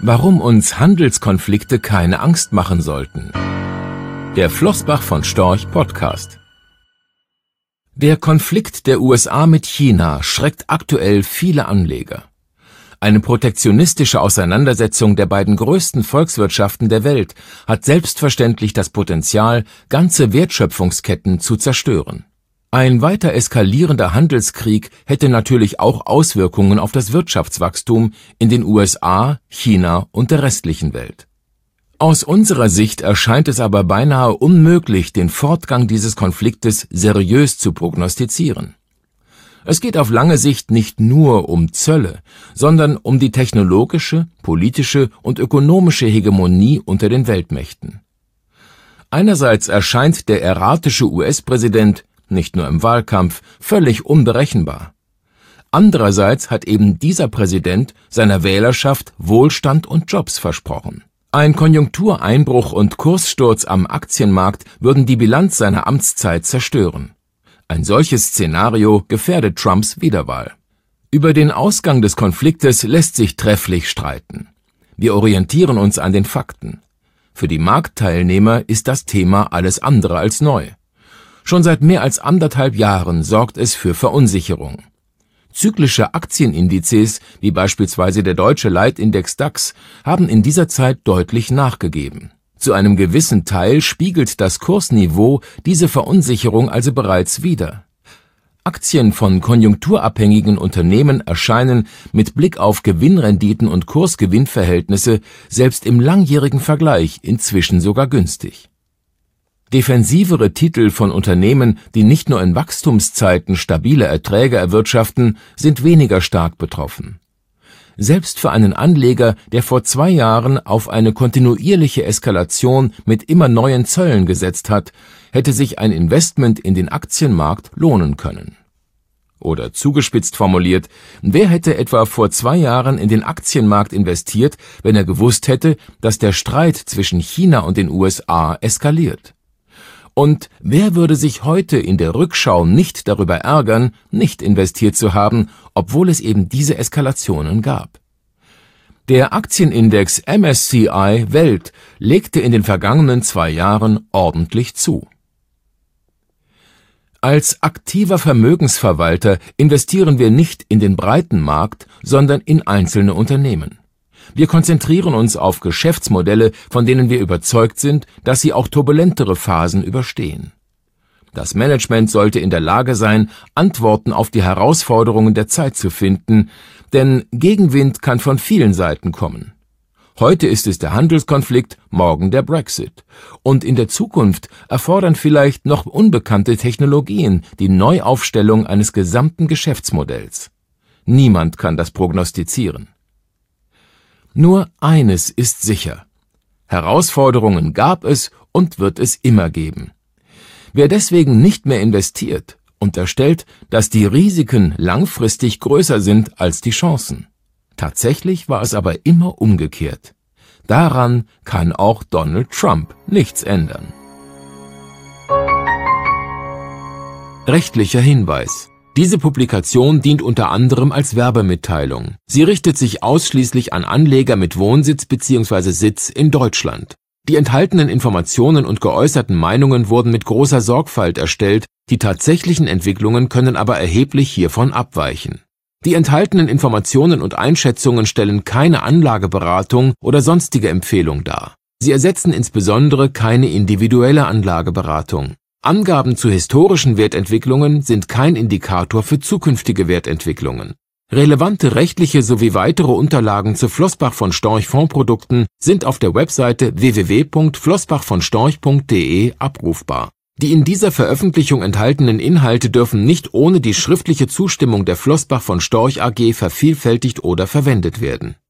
Warum uns Handelskonflikte keine Angst machen sollten. Der Flossbach von Storch Podcast. Der Konflikt der USA mit China schreckt aktuell viele Anleger. Eine protektionistische Auseinandersetzung der beiden größten Volkswirtschaften der Welt hat selbstverständlich das Potenzial, ganze Wertschöpfungsketten zu zerstören. Ein weiter eskalierender Handelskrieg hätte natürlich auch Auswirkungen auf das Wirtschaftswachstum in den USA, China und der restlichen Welt. Aus unserer Sicht erscheint es aber beinahe unmöglich, den Fortgang dieses Konfliktes seriös zu prognostizieren. Es geht auf lange Sicht nicht nur um Zölle, sondern um die technologische, politische und ökonomische Hegemonie unter den Weltmächten. Einerseits erscheint der erratische US-Präsident nicht nur im Wahlkampf, völlig unberechenbar. Andererseits hat eben dieser Präsident seiner Wählerschaft Wohlstand und Jobs versprochen. Ein Konjunktureinbruch und Kurssturz am Aktienmarkt würden die Bilanz seiner Amtszeit zerstören. Ein solches Szenario gefährdet Trumps Wiederwahl. Über den Ausgang des Konfliktes lässt sich trefflich streiten. Wir orientieren uns an den Fakten. Für die Marktteilnehmer ist das Thema alles andere als neu. Schon seit mehr als 1,5 Jahren sorgt es für Verunsicherung. Zyklische Aktienindizes, wie beispielsweise der deutsche Leitindex DAX, haben in dieser Zeit deutlich nachgegeben. Zu einem gewissen Teil spiegelt das Kursniveau diese Verunsicherung also bereits wider. Aktien von konjunkturabhängigen Unternehmen erscheinen mit Blick auf Gewinnrenditen und Kursgewinnverhältnisse selbst im langjährigen Vergleich inzwischen sogar günstig. Defensivere Titel von Unternehmen, die nicht nur in Wachstumszeiten stabile Erträge erwirtschaften, sind weniger stark betroffen. Selbst für einen Anleger, der vor 2 Jahren auf eine kontinuierliche Eskalation mit immer neuen Zöllen gesetzt hat, hätte sich ein Investment in den Aktienmarkt lohnen können. Oder zugespitzt formuliert, wer hätte etwa vor 2 Jahren in den Aktienmarkt investiert, wenn er gewusst hätte, dass der Streit zwischen China und den USA eskaliert? Und wer würde sich heute in der Rückschau nicht darüber ärgern, nicht investiert zu haben, obwohl es eben diese Eskalationen gab? Der Aktienindex MSCI Welt legte in den vergangenen 2 Jahren ordentlich zu. Als aktiver Vermögensverwalter investieren wir nicht in den breiten Markt, sondern in einzelne Unternehmen. Wir konzentrieren uns auf Geschäftsmodelle, von denen wir überzeugt sind, dass sie auch turbulentere Phasen überstehen. Das Management sollte in der Lage sein, Antworten auf die Herausforderungen der Zeit zu finden, denn Gegenwind kann von vielen Seiten kommen. Heute ist es der Handelskonflikt, morgen der Brexit. Und in der Zukunft erfordern vielleicht noch unbekannte Technologien die Neuaufstellung eines gesamten Geschäftsmodells. Niemand kann das prognostizieren. Nur eines ist sicher: Herausforderungen gab es und wird es immer geben. Wer deswegen nicht mehr investiert, unterstellt, dass die Risiken langfristig größer sind als die Chancen. Tatsächlich war es aber immer umgekehrt. Daran kann auch Donald Trump nichts ändern. Rechtlicher Hinweis: Diese Publikation dient unter anderem als Werbemitteilung. Sie richtet sich ausschließlich an Anleger mit Wohnsitz bzw. Sitz in Deutschland. Die enthaltenen Informationen und geäußerten Meinungen wurden mit großer Sorgfalt erstellt, die tatsächlichen Entwicklungen können aber erheblich hiervon abweichen. Die enthaltenen Informationen und Einschätzungen stellen keine Anlageberatung oder sonstige Empfehlung dar. Sie ersetzen insbesondere keine individuelle Anlageberatung. Angaben zu historischen Wertentwicklungen sind kein Indikator für zukünftige Wertentwicklungen. Relevante rechtliche sowie weitere Unterlagen zu Flossbach von Storch Fondsprodukten sind auf der Webseite www.flossbachvonstorch.de abrufbar. Die in dieser Veröffentlichung enthaltenen Inhalte dürfen nicht ohne die schriftliche Zustimmung der Flossbach von Storch AG vervielfältigt oder verwendet werden.